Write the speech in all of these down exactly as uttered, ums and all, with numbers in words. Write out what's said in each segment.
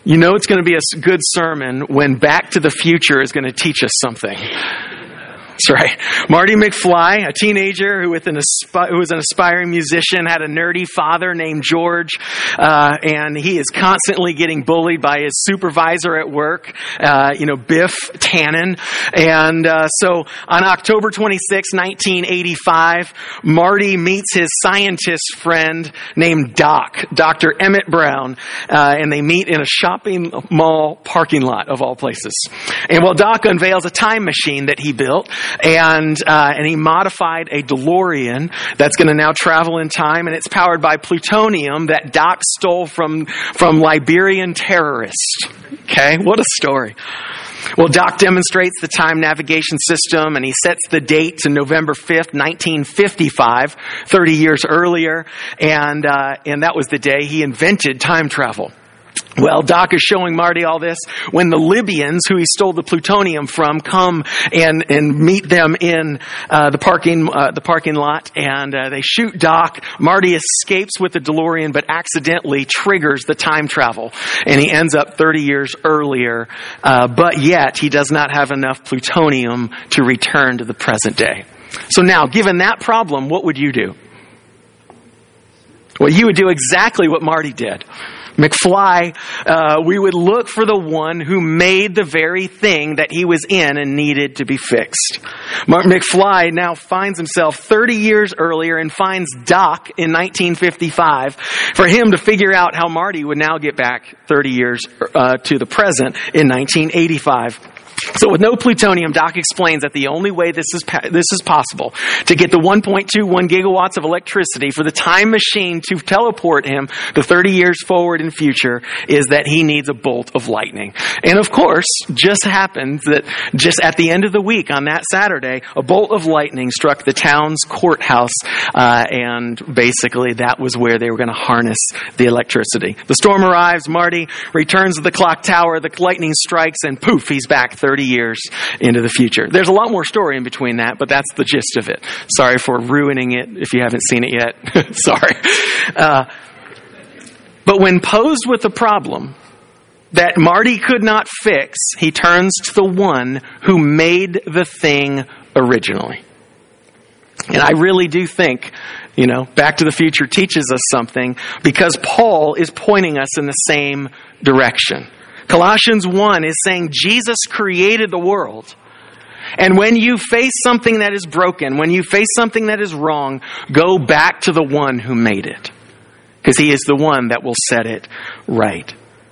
You know it's going to be a good sermon when Back to the Future is going to teach us something. That's right. Marty McFly, a teenager who, with an aspi- who was an aspiring musician, had a nerdy father named George, uh, and he is constantly getting bullied by his supervisor at work, uh, you know, Biff Tannen. And uh, so on October twenty-sixth, nineteen eighty-five, Marty meets his scientist friend named Doc, Doctor Emmett Brown, uh, and they meet in a shopping mall parking lot of all places. And while Doc unveils a time machine that he built, And uh, and he modified a DeLorean that's going to now travel in time, and it's powered by plutonium that Doc stole from from Liberian terrorists. Okay, what a story. Well, Doc demonstrates the time navigation system, and he sets the date to November fifth, nineteen fifty-five, thirty years earlier, and uh, and that was the day he invented time travel. Well, Doc is showing Marty all this when the Libyans, who he stole the plutonium from, come and, and meet them in uh, the parking uh, the parking lot, and uh, they shoot Doc. Marty escapes with the DeLorean, but accidentally triggers the time travel, and he ends up thirty years earlier. Uh, but yet, he does not have enough plutonium to return to the present day. So now, given that problem, what would you do? Well, you would do exactly what Marty did. McFly, uh, we would look for the one who made the very thing that he was in and needed to be fixed. Mark McFly now finds himself thirty years earlier and finds Doc in nineteen fifty-five for him to figure out how Marty would now get back thirty years uh, to the present in nineteen eighty-five. So with no plutonium, Doc explains that the only way this is pa- this is possible to get the one point two one gigawatts of electricity for the time machine to teleport him the thirty years forward in future is that he needs a bolt of lightning. And of course, just happens that just at the end of the week on that Saturday, a bolt of lightning struck the town's courthouse, uh, and basically that was where they were going to harness the electricity. The storm arrives, Marty returns to the clock tower, the lightning strikes, and poof, he's back thirty years into the future. There's a lot more story in between that, but that's the gist of it. Sorry for ruining it if you haven't seen it yet. Sorry. Uh, but when posed with a problem that Marty could not fix, he turns to the one who made the thing originally. And I really do think, you know, Back to the Future teaches us something because Paul is pointing us in the same direction. Colossians one is saying Jesus created the world. And when you face something that is broken, when you face something that is wrong, go back to the one who made it. Because he is the one that will set it right.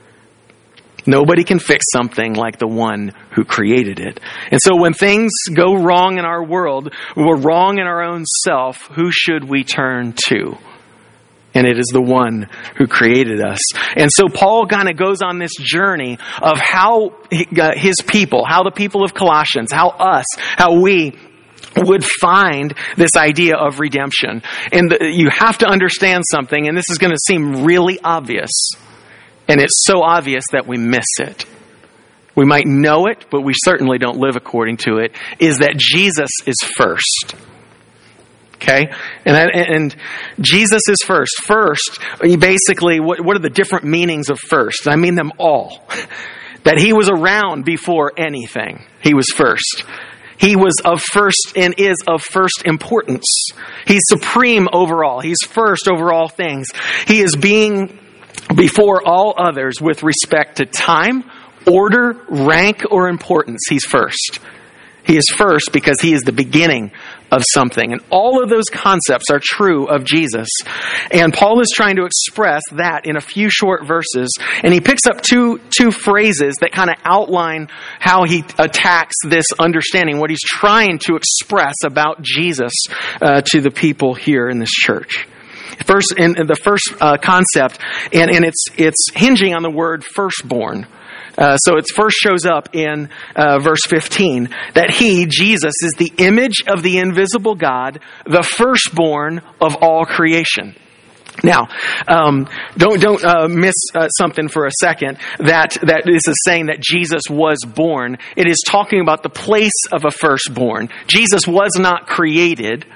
Nobody can fix something like the one who created it. And so when things go wrong in our world, we're wrong in our own self, who should we turn to? And it is the one who created us. And so Paul kind of goes on this journey of how his people, how the people of Colossians, how us, how we would find this idea of redemption. And the, you have to understand something, and this is going to seem really obvious. And it's so obvious that we miss it. We might know it, but we certainly don't live according to it, is that Jesus is first. Okay? And and Jesus is first. First, basically, what, what are the different meanings of first? I mean them all. That he was around before anything. He was first. He was of first and is of first importance. He's supreme over all. He's first over all things. He is being before all others with respect to time, order, rank, or importance. He's first. He is first because he is the beginning of something. And all of those concepts are true of Jesus. And Paul is trying to express that in a few short verses. And he picks up two two phrases that kind of outline how he attacks this understanding, what he's trying to express about Jesus uh, to the people here in this church. First, in, in the first uh, concept, and, and it's it's hinging on the word firstborn. Uh, so it first shows up in uh, verse fifteen that he, Jesus, is the image of the invisible God, the firstborn of all creation. Now, um, don't don't uh, miss uh, something for a second. That that this is saying that Jesus was born. It is talking about the place of a firstborn. Jesus was not created.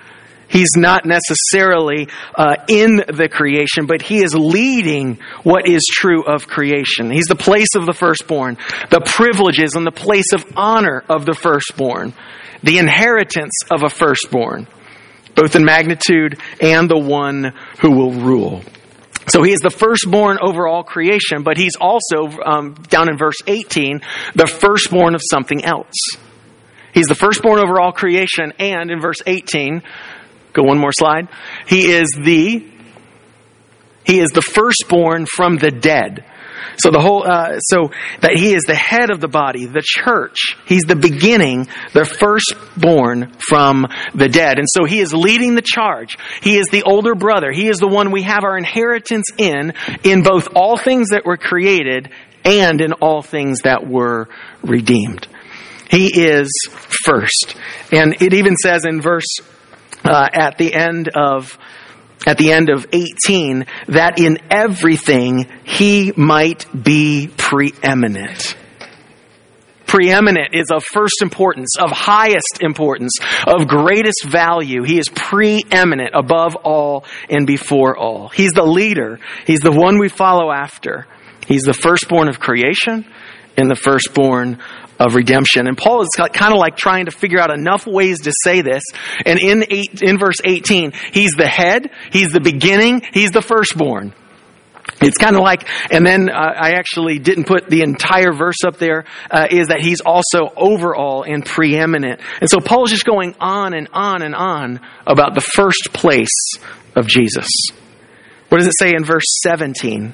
He's not necessarily uh, in the creation, but he is leading what is true of creation. He's the place of the firstborn, the privileges and the place of honor of the firstborn, the inheritance of a firstborn, both in magnitude and the one who will rule. So he is the firstborn over all creation, but he's also, um, down in verse eighteen, the firstborn of something else. He's the firstborn over all creation, and in verse eighteen, go one more slide, he is the, he is the firstborn from the dead. So the whole, uh, so that he is the head of the body, the church. He's the beginning, the firstborn from the dead. And so he is leading the charge. He is the older brother. He is the one we have our inheritance in, in both all things that were created and in all things that were redeemed. He is first. And it even says in verse, uh, at the end of At the end of eighteen, that in everything he might be preeminent. Preeminent is of first importance, of highest importance, of greatest value. He is preeminent above all and before all. He's the leader. He's the one we follow after. He's the firstborn of creation and the firstborn of redemption. And Paul is kind of like trying to figure out enough ways to say this. And in eight, in verse eighteen, he's the head, he's the beginning, he's the firstborn. It's kind of like, and then uh, I actually didn't put the entire verse up there, uh, is that he's also overall and preeminent. And so Paul is just going on and on and on about the first place of Jesus. What does it say in verse seventeen?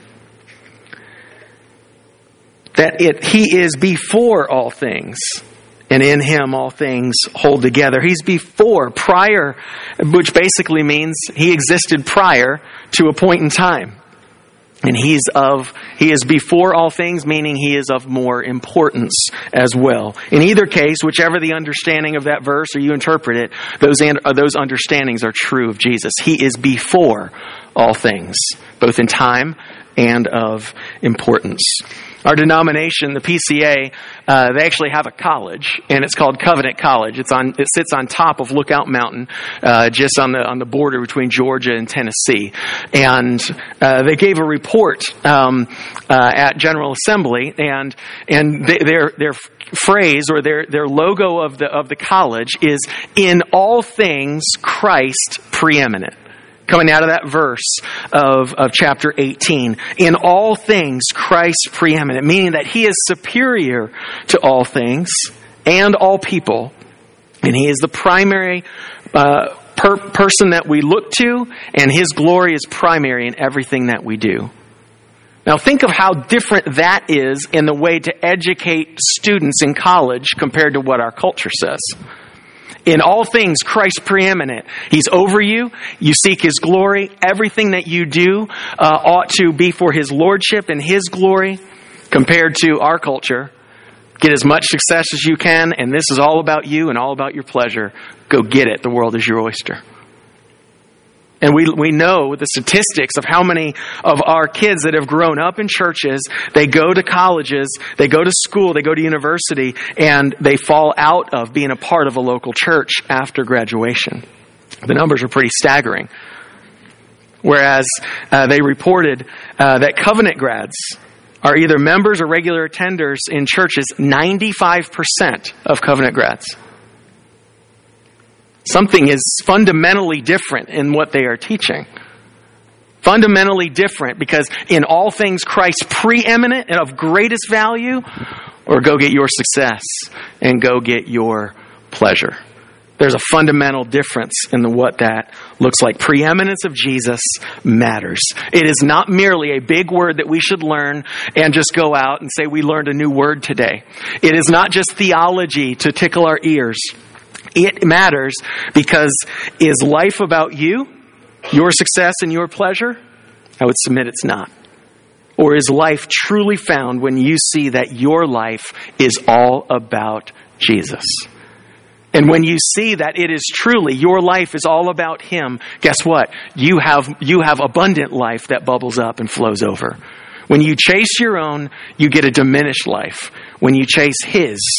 That it he is before all things, and in him all things hold together. He's before, prior, which basically means he existed prior to a point in time. And he's of he is before all things, meaning he is of more importance as well. In either case, whichever the understanding of that verse or you interpret it, those those understandings are true of Jesus. He is before all things, both in time and of importance. Our denomination, the P C A, uh, they actually have a college, and it's called Covenant College. It's on, it sits on top of Lookout Mountain, uh, just on the on the border between Georgia and Tennessee. And uh, they gave a report um, uh, at General Assembly, and and they, their their phrase or their their logo of the of the college is "In all things Christ preeminent." Coming out of that verse of, of chapter eighteen. In all things, Christ preeminent, meaning that he is superior to all things and all people. And he is the primary uh, per- person that we look to, and his glory is primary in everything that we do. Now think of how different that is in the way to educate students in college compared to what our culture says. In all things, Christ preeminent. He's over you. You seek his glory. Everything that you do uh, ought to be for his lordship and his glory. Compared to our culture, get as much success as you can, and this is all about you and all about your pleasure. Go get it. The world is your oyster. And we we know the statistics of how many of our kids that have grown up in churches, they go to colleges, they go to school, they go to university, and they fall out of being a part of a local church after graduation. The numbers are pretty staggering. Whereas uh, they reported uh, that Covenant grads are either members or regular attenders in churches, ninety-five percent of Covenant grads. Something is fundamentally different in what they are teaching. Fundamentally different because in all things Christ preeminent and of greatest value, or go get your success and go get your pleasure. There's a fundamental difference in the, what that looks like. Preeminence of Jesus matters. It is not merely a big word that we should learn and just go out and say we learned a new word today. It is not just theology to tickle our ears. It matters because is life about you, your success and your pleasure? I would submit it's not. Or is life truly found when you see that your life is all about Jesus? And when you see that it is truly, your life is all about him, guess what? You have, you have abundant life that bubbles up and flows over. When you chase your own, you get a diminished life. When you chase his,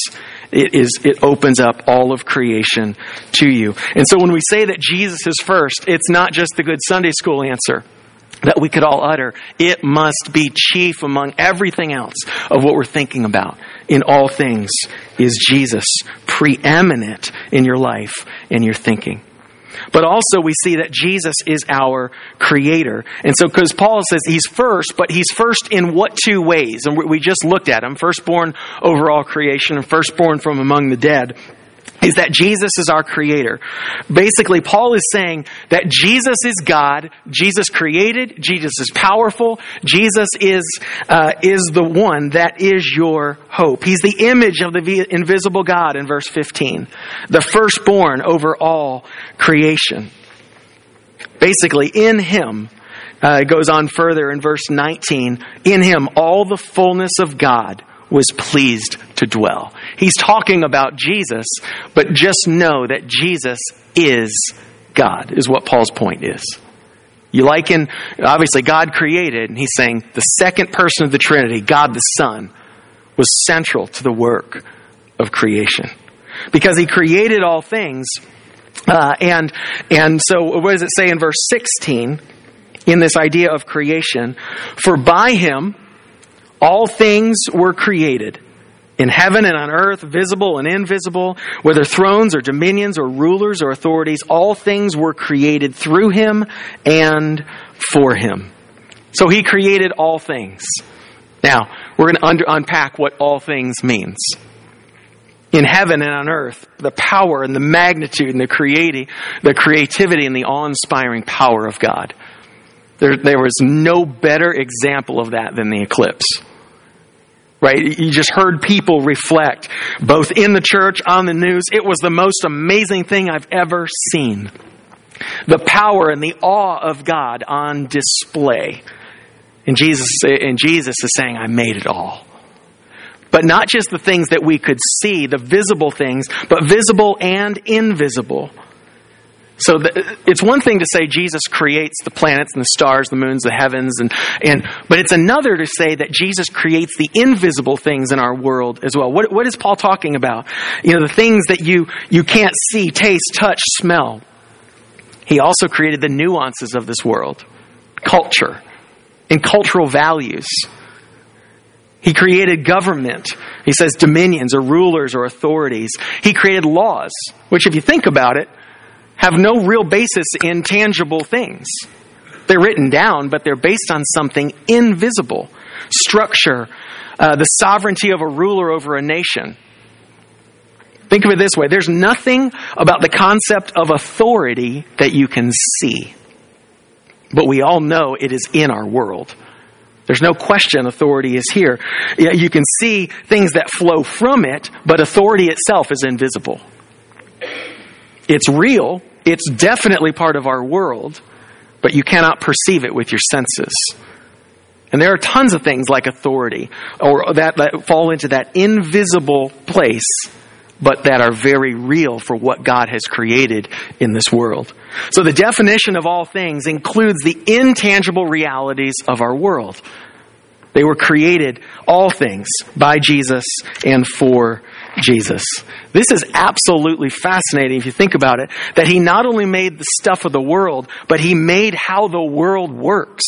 it is it opens up all of creation to you. And so when we say that Jesus is first, it's not just the good Sunday school answer that we could all utter. It must be chief among everything else of what we're thinking about. In all things is Jesus preeminent in your life and your thinking. But also we see that Jesus is our creator. And so because Paul says he's first, but he's first in what two ways? And we just looked at him. Firstborn over all creation and firstborn from among the dead. Is that Jesus is our creator. Basically, Paul is saying that Jesus is God, Jesus created, Jesus is powerful, Jesus is uh, is the one that is your hope. He's the image of the invisible God in verse fifteen, the firstborn over all creation. Basically, in him, uh, it goes on further in verse nineteen, in him all the fullness of God was pleased to dwell. He's talking about Jesus, but just know that Jesus is God, is what Paul's point is. You liken, obviously God created, and he's saying the second person of the Trinity, God the Son, was central to the work of creation. Because he created all things, uh, and, and so what does it say in verse sixteen, in this idea of creation? For by him, all things were created, in heaven and on earth, visible and invisible, whether thrones or dominions or rulers or authorities, all things were created through him and for him. So he created all things. Now, we're going to under, unpack what all things means. In heaven and on earth, the power and the magnitude and the creati- the creativity and the awe-inspiring power of God. There, there was no better example of that than the eclipse. Right? You just heard people reflect, both in the church, on the news. It was the most amazing thing I've ever seen. The power and the awe of God on display. And Jesus, and Jesus is saying, I made it all. But not just the things that we could see, the visible things, but visible and invisible. So the, it's one thing to say Jesus creates the planets and the stars, the moons, the heavens, and, and but it's another to say that Jesus creates the invisible things in our world as well. What, what is Paul talking about? You know, the things that you, you can't see, taste, touch, smell. He also created the nuances of this world, culture, and cultural values. He created government. He says dominions or rulers or authorities. He created laws, which if you think about it, have no real basis in tangible things. They're written down, but they're based on something invisible. Structure, uh, the sovereignty of a ruler over a nation. Think of it this way. There's nothing about the concept of authority that you can see. But we all know it is in our world. There's no question authority is here. You can see things that flow from it, but authority itself is invisible. It's real. It's definitely part of our world, but you cannot perceive it with your senses. And there are tons of things like authority or that, that fall into that invisible place, but that are very real for what God has created in this world. So the definition of all things includes the intangible realities of our world. They were created, all things, by Jesus and for Jesus. This is absolutely fascinating if you think about it, that he not only made the stuff of the world, but he made how the world works.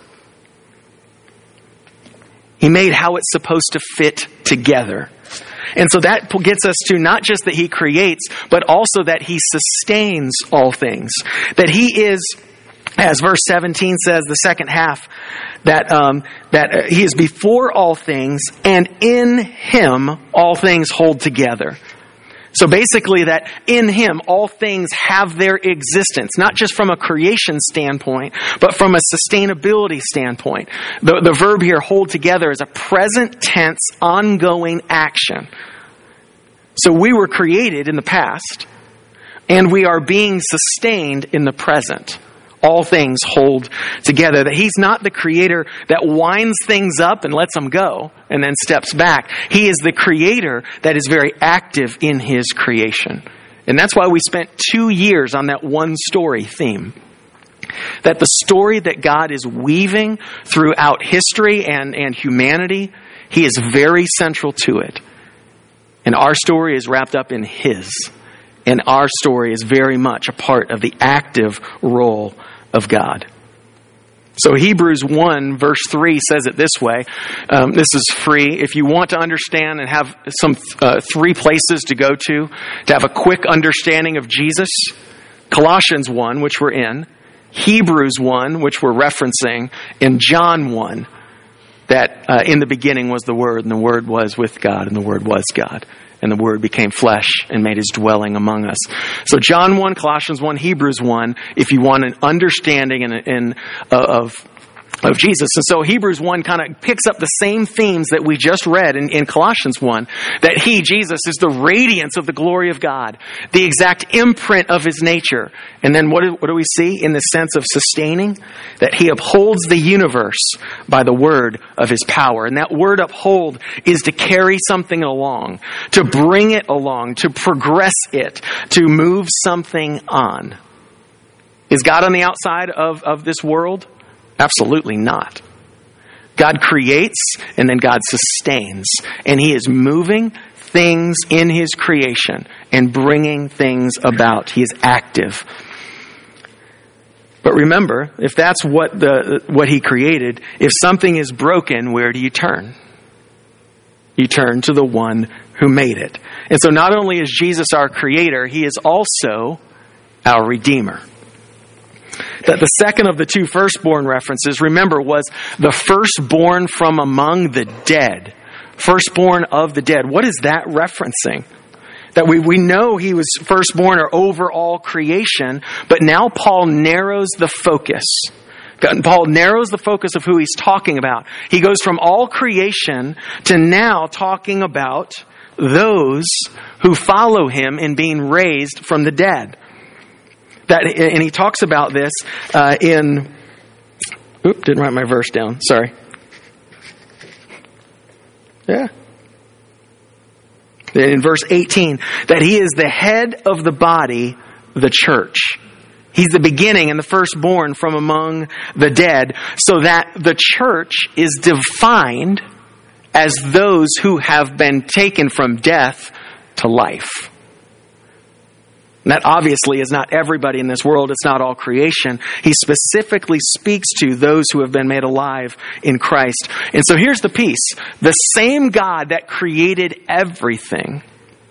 He made how it's supposed to fit together. And so that gets us to not just that he creates, but also that he sustains all things. That he is, as verse seventeen says, the second half, that um, that he is before all things, and in him all things hold together. So basically that in him all things have their existence, not just from a creation standpoint, but from a sustainability standpoint. The, the verb here, hold together, is a present tense, ongoing action. So we were created in the past, and we are being sustained in the present. All things hold together. That he's not the creator that winds things up and lets them go and then steps back. He is the creator that is very active in his creation. And that's why we spent two years on that one story theme. That the story that God is weaving throughout history and, and humanity, he is very central to it. And our story is wrapped up in his. And our story is very much a part of the active role of God. So Hebrews one verse three says it this way. Um, this is free. If you want to understand and have some uh, three places to go to, to have a quick understanding of Jesus, Colossians one, which we're in, Hebrews one, which we're referencing, and John one, that uh, in the beginning was the Word, and the Word was with God, and the Word was God. And the Word became flesh and made his dwelling among us. So John one, Colossians one, Hebrews one, if you want an understanding in, in, uh, of of Jesus. And so Hebrews one kind of picks up the same themes that we just read in, in Colossians one, that he, Jesus, is the radiance of the glory of God, the exact imprint of his nature. And then what do, what do we see in the sense of sustaining? That he upholds the universe by the word of his power. And that word uphold is to carry something along, to bring it along, to progress it, to move something on. Is God on the outside of, of this world? Absolutely not. God creates and then God sustains. And he is moving things in his creation and bringing things about. He is active. But remember, if that's what the what he created, if something is broken, where do you turn? You turn to the one who made it. And so not only is Jesus our creator, he is also our redeemer. That the second of the two firstborn references, remember, was the firstborn from among the dead. Firstborn of the dead. What is that referencing? That we, we know he was firstborn or over all creation, but now Paul narrows the focus. Paul narrows the focus of who he's talking about. He goes from all creation to now talking about those who follow him in being raised from the dead. That, and he talks about this uh, in... Oop, didn't write my verse down. Sorry. Yeah. In verse eighteen, that he is the head of the body, the church. He's the beginning and the firstborn from among the dead, so that the church is defined as those who have been taken from death to life. And that obviously is not everybody in this world. It's not all creation. He specifically speaks to those who have been made alive in Christ. And so here's the piece. The same God that created everything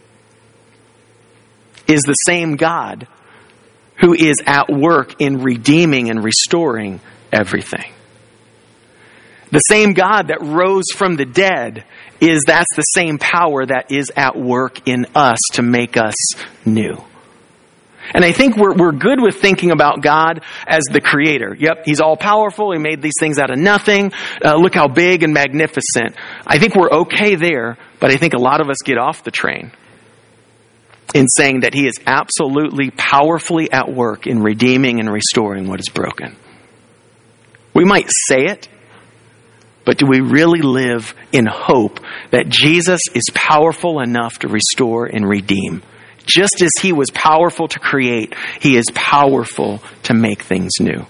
is the same God who is at work in redeeming and restoring everything. The same God that rose from the dead is that's the same power that is at work in us to make us new. And I think we're we're good with thinking about God as the creator. Yep, he's all powerful. He made these things out of nothing. Uh, look how big and magnificent. I think we're okay there, but I think a lot of us get off the train in saying that he is absolutely powerfully at work in redeeming and restoring what is broken. We might say it, but do we really live in hope that Jesus is powerful enough to restore and redeem? Just as he was powerful to create, he is powerful to make things new.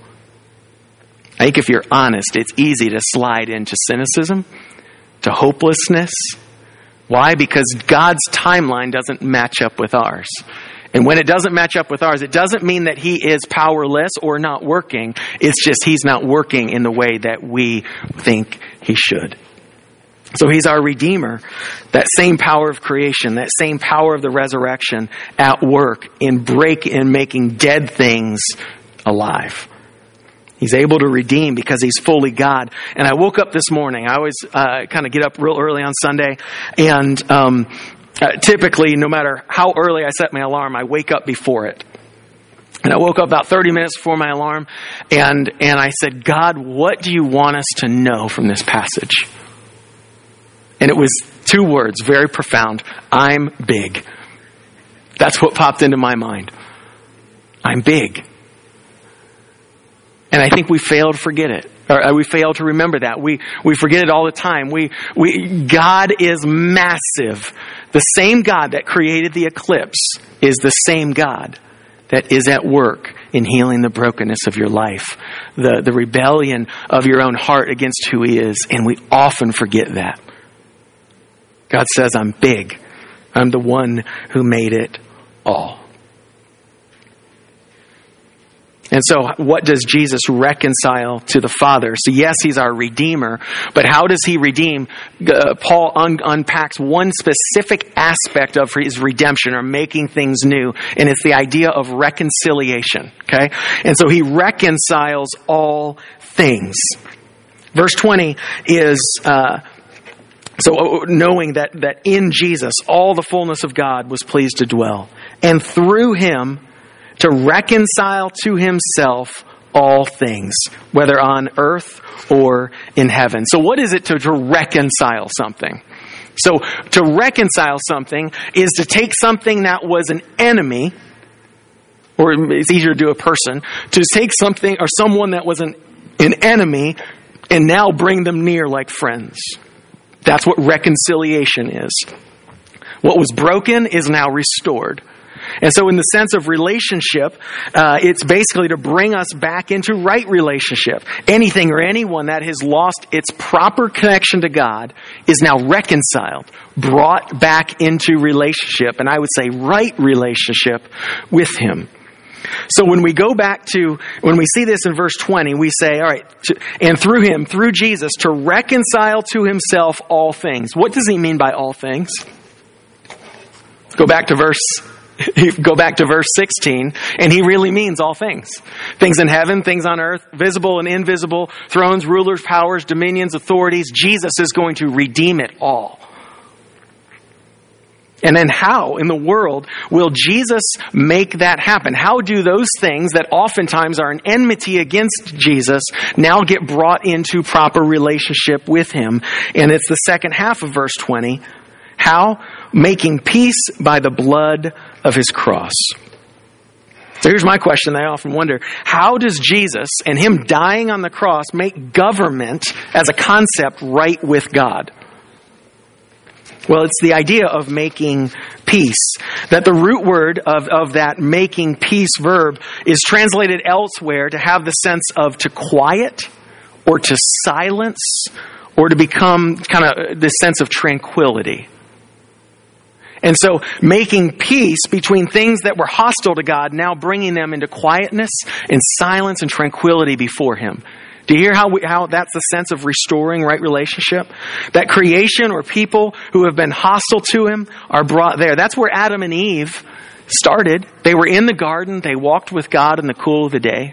I think if you're honest, it's easy to slide into cynicism, to hopelessness. Why? Because God's timeline doesn't match up with ours. And when it doesn't match up with ours, it doesn't mean that he is powerless or not working. It's just he's not working in the way that we think he should. So he's our Redeemer, that same power of creation, that same power of the resurrection at work in break in making dead things alive. He's able to redeem because he's fully God. And I woke up this morning. I always uh, kind of get up real early on Sunday. And um, uh, typically, no matter how early I set my alarm, I wake up before it. And I woke up about thirty minutes before my alarm. And, and I said, God, what do you want us to know from this passage? And it was two words, very profound. I'm big. That's what popped into my mind. I'm big. And I think we fail to forget it. Or we fail to remember that. We we forget it all the time. We we God is massive. The same God that created the eclipse is the same God that is at work in healing the brokenness of your life, the, the rebellion of your own heart against who he is. And we often forget that. God says, I'm big. I'm the one who made it all. And so what does Jesus reconcile to the Father? So yes, he's our Redeemer, but how does he redeem? Uh, Paul un- unpacks one specific aspect of his redemption, or making things new, and it's the idea of reconciliation, okay? And so he reconciles all things. Verse twenty is... Uh, So knowing that, that in Jesus, all the fullness of God was pleased to dwell, and through him to reconcile to himself all things, whether on earth or in heaven. So what is it to, to reconcile something? So to reconcile something is to take something that was an enemy, or it's easier to do a person, to take something or someone that was an, an enemy and now bring them near like friends. That's what reconciliation is. What was broken is now restored. And so in the sense of relationship, uh, it's basically to bring us back into right relationship. Anything or anyone that has lost its proper connection to God is now reconciled, brought back into relationship, and I would say right relationship with him. So when we go back to, when we see this in verse twenty, we say, all right, to, and through him, through Jesus, to reconcile to himself all things. What does he mean by all things? Go back to verse, go back to verse sixteen, and he really means all things. Things in heaven, things on earth, visible and invisible, thrones, rulers, powers, dominions, authorities. Jesus is going to redeem it all. And then how in the world will Jesus make that happen? How do those things that oftentimes are an enmity against Jesus now get brought into proper relationship with him? And it's the second half of verse twenty. How? Making peace by the blood of his cross. So here's my question I often wonder. How does Jesus and him dying on the cross make government as a concept right with God? Well, it's the idea of making peace. That the root word of, of that making peace verb is translated elsewhere to have the sense of to quiet or to silence or to become kind of the sense of tranquility. And so making peace between things that were hostile to God, now bringing them into quietness and silence and tranquility before him. Do you hear how we, how that's the sense of restoring right relationship? That creation or people who have been hostile to him are brought there. That's where Adam and Eve started. They were in the garden. They walked with God in the cool of the day.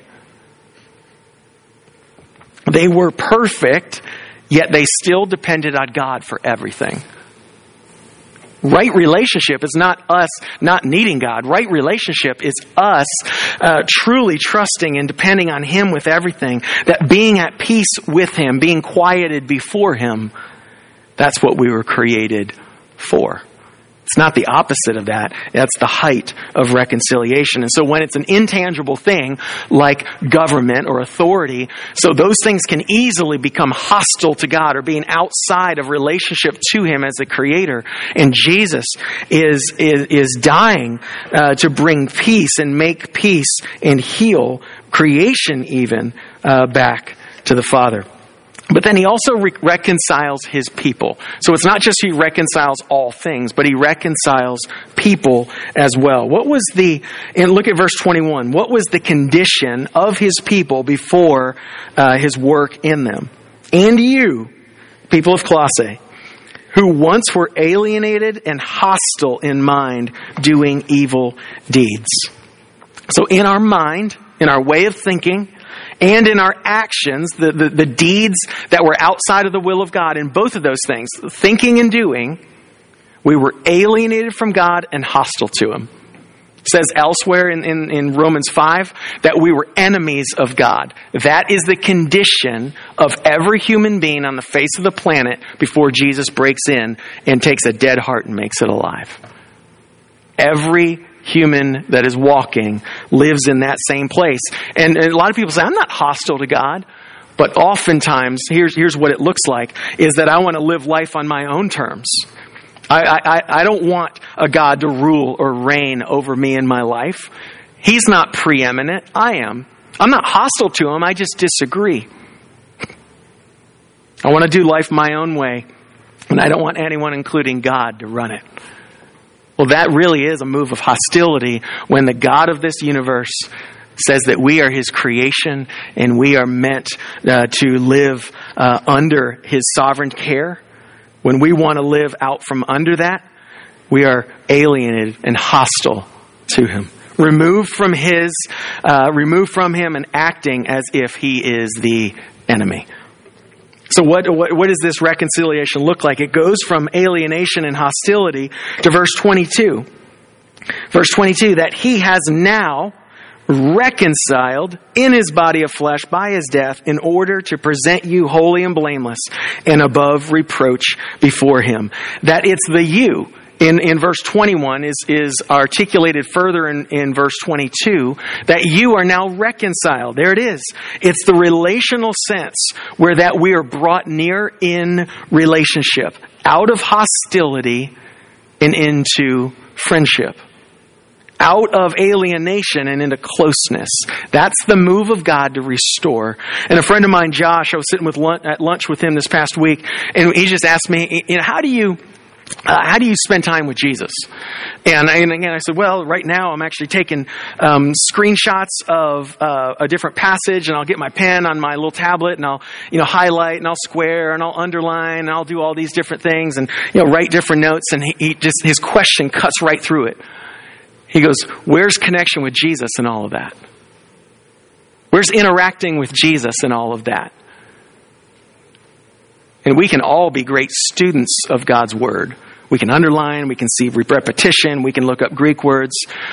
They were perfect, yet they still depended on God for everything. Right relationship is not us not needing God. Right relationship is us uh, truly trusting and depending on him with everything. That being at peace with him, being quieted before him, that's what we were created for. It's not the opposite of that. That's the height of reconciliation. And so when it's an intangible thing like government or authority, so those things can easily become hostile to God or being outside of relationship to him as the creator. And Jesus is is, is dying uh, to bring peace and make peace and heal creation even uh, back to the Father. But then he also re- reconciles his people. So it's not just he reconciles all things, but he reconciles people as well. What was the, and look at verse twenty-one, what was the condition of his people before uh, his work in them? And you, people of Colossae, who once were alienated and hostile in mind, doing evil deeds. So in our mind, in our way of thinking, and in our actions, the, the, the deeds that were outside of the will of God, in both of those things, thinking and doing, we were alienated from God and hostile to him. It says elsewhere in, in, in Romans five that we were enemies of God. That is the condition of every human being on the face of the planet before Jesus breaks in and takes a dead heart and makes it alive. Every human that is walking lives in that same place. And, and a lot of people say, I'm not hostile to God. But oftentimes, here's, here's what it looks like, is that I want to live life on my own terms. I, I, I don't want a God to rule or reign over me in my life. He's not preeminent. I am. I'm not hostile to him. I just disagree. I want to do life my own way. And I don't want anyone, including God, to run it. Well, that really is a move of hostility when the God of this universe says that we are his creation and we are meant uh, to live uh, under his sovereign care. When we want to live out from under that, we are alienated and hostile to him. Removed from his, uh, removed from him and acting as if he is the enemy. So what, what, what does this reconciliation look like? It goes from alienation and hostility to verse twenty-two. Verse twenty-two, that he has now reconciled in his body of flesh by his death in order to present you holy and blameless and above reproach before him. That it's the you in, in verse twenty-one is, is articulated further in, in verse twenty-two, that you are now reconciled. There it is. It's the relational sense where that we are brought near in relationship, out of hostility and into friendship. Out of alienation and into closeness. That's the move of God to restore. And a friend of mine, Josh, I was sitting with lunch, at lunch with him this past week, and he just asked me, you know, how do you, uh, how do you spend time with Jesus? And, I, and again, I said, well, right now I'm actually taking um, screenshots of uh, a different passage, and I'll get my pen on my little tablet, and I'll, you know, highlight, and I'll square, and I'll underline, and I'll do all these different things, and you know, write different notes. And he, he just his question cuts right through it. He goes, where's connection with Jesus in all of that? Where's interacting with Jesus in all of that? And we can all be great students of God's Word. We can underline, we can see repetition, we can look up Greek words.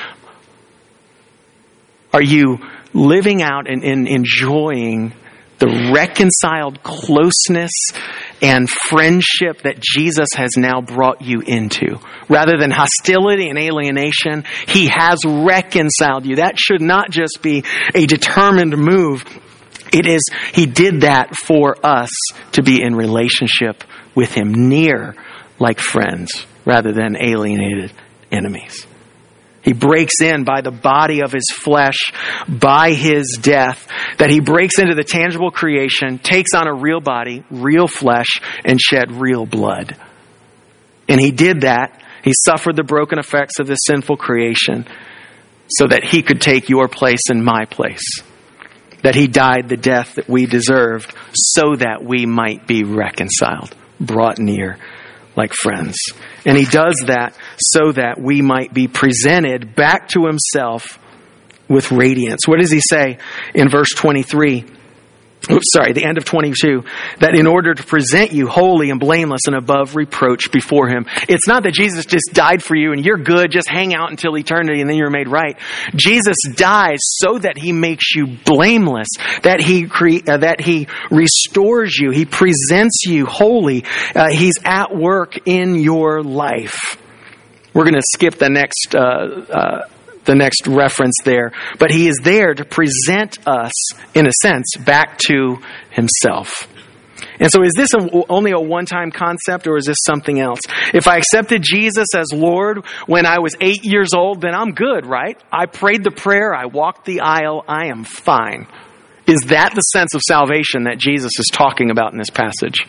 Are you living out and, and enjoying the reconciled closeness and friendship that Jesus has now brought you into? Rather than hostility and alienation, he has reconciled you. That should not just be a determined move. It is, he did that for us to be in relationship with him, near like friends, rather than alienated enemies. He breaks in by the body of his flesh, by his death, that he breaks into the tangible creation, takes on a real body, real flesh, and shed real blood. And he did that. He suffered the broken effects of this sinful creation so that he could take your place and my place. That he died the death that we deserved so that we might be reconciled, brought near like friends. And he does that so that we might be presented back to himself with radiance. What does he say in verse twenty-three? Oops, sorry, the end of twenty-two. That in order to present you holy and blameless and above reproach before him. It's not that Jesus just died for you and you're good, just hang out until eternity and then you're made right. Jesus dies so that he makes you blameless, that he cre- uh, that he restores you, he presents you holy. Uh, he's at work in your life. We're going to skip the next uh, uh the next reference there. But he is there to present us, in a sense, back to himself. And so is this a, only a one-time concept, or is this something else? If I accepted Jesus as Lord when I was eight years old, then I'm good, right? I prayed the prayer, I walked the aisle, I am fine. Is that the sense of salvation that Jesus is talking about in this passage?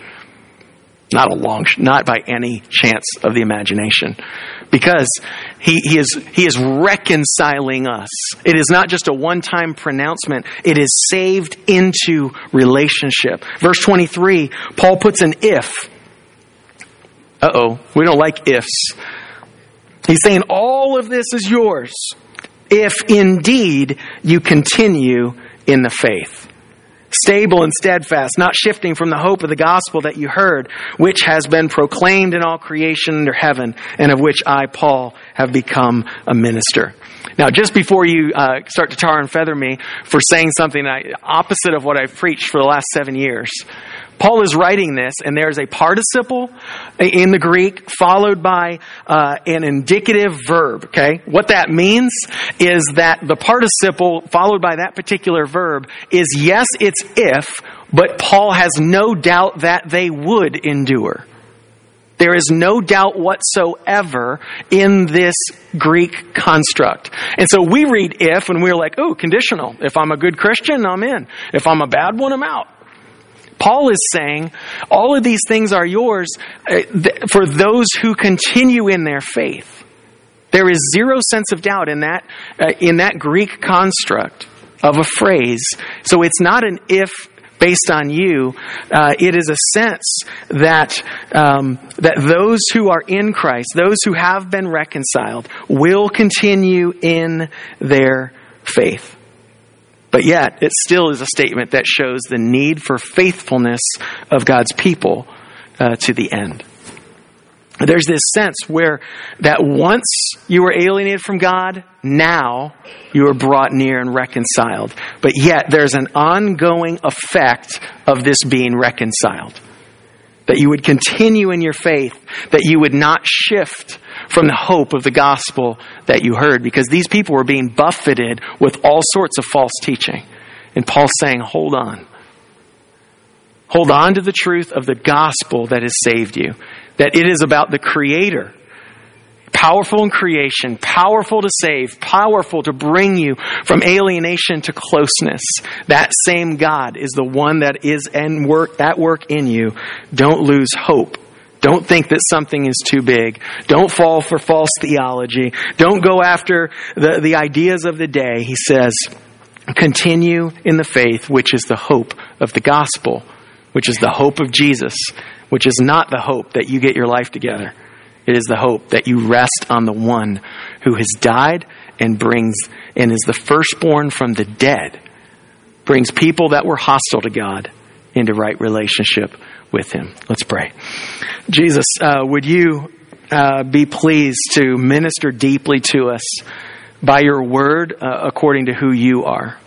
Not a long, not by any chance of the imagination. Because he, he is he is reconciling us. It is not just a one-time pronouncement. It is saved into relationship. Verse twenty-three, Paul puts an if. Uh-oh, we don't like ifs. He's saying all of this is yours if indeed you continue in the faith. Stable and steadfast, not shifting from the hope of the gospel that you heard, which has been proclaimed in all creation under heaven, and of which I, Paul, have become a minister. Now, just before you uh, start to tar and feather me for saying something I, opposite of what I've preached for the last seven years, Paul is writing this, and there's a participle in the Greek followed by uh, an indicative verb, okay? What that means is that the participle followed by that particular verb is, yes, it's if, but Paul has no doubt that they would endure. There is no doubt whatsoever in this Greek construct. And so we read if, and we're like, oh, conditional. If I'm a good Christian, I'm in. If I'm a bad one, I'm out. Paul is saying all of these things are yours for those who continue in their faith. There is zero sense of doubt in that uh, in that Greek construct of a phrase. So it's not an if based on you. Uh, it is a sense that um, that those who are in Christ, those who have been reconciled, will continue in their faith. But yet, it still is a statement that shows the need for faithfulness of God's people uh, to the end. There's this sense where that once you were alienated from God, now you are brought near and reconciled. But yet, there's an ongoing effect of this being reconciled. That you would continue in your faith, that you would not shift from the hope of the gospel that you heard, because these people were being buffeted with all sorts of false teaching. And Paul's saying, hold on. Hold on to the truth of the gospel that has saved you. That it is about the Creator. Powerful in creation, powerful to save, powerful to bring you from alienation to closeness. That same God is the one that is and work, at work in you. Don't lose hope. Don't think that something is too big. Don't fall for false theology. Don't go after the, the ideas of the day. He says, continue in the faith, which is the hope of the gospel, which is the hope of Jesus, which is not the hope that you get your life together. It is the hope that you rest on the one who has died and brings and is the firstborn from the dead, brings people that were hostile to God into right relationship with Him. Let's pray. Jesus, uh, would you uh, be pleased to minister deeply to us by your word uh, according to who you are?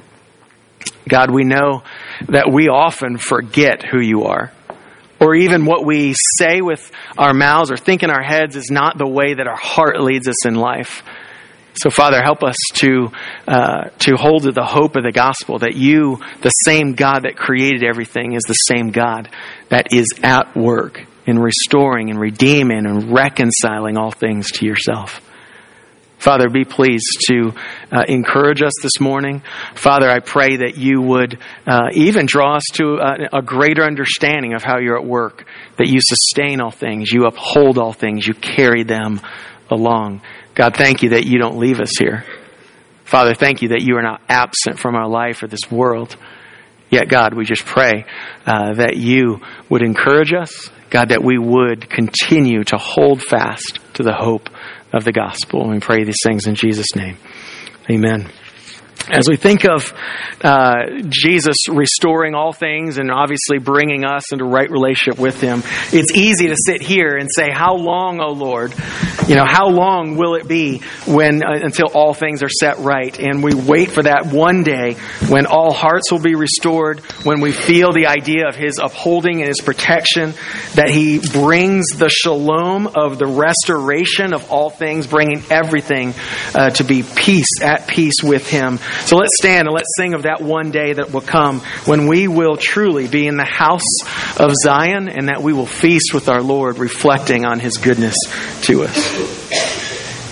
God, we know that we often forget who you are. Or even what we say with our mouths or think in our heads is not the way that our heart leads us in life. So, Father, help us to uh, to hold to the hope of the gospel, that you, the same God that created everything, is the same God that is at work in restoring and redeeming and reconciling all things to yourself. Father, be pleased to uh, encourage us this morning. Father, I pray that you would uh, even draw us to a, a greater understanding of how you're at work, that you sustain all things, you uphold all things, you carry them along. God, thank you that you don't leave us here. Father, thank you that you are not absent from our life or this world. Yet, God, we just pray uh, that you would encourage us, God, that we would continue to hold fast to the hope of the gospel. And we pray these things in Jesus' name. Amen. As we think of uh, Jesus restoring all things and obviously bringing us into right relationship with Him, it's easy to sit here and say, how long, O Lord? You know, how long will it be when uh, until all things are set right? And we wait for that one day when all hearts will be restored, when we feel the idea of His upholding and His protection, that He brings the shalom of the restoration of all things, bringing everything uh, to be peace, at peace with Him. So let's stand and let's sing of that one day that will come when we will truly be in the house of Zion, and that we will feast with our Lord, reflecting on His goodness to us.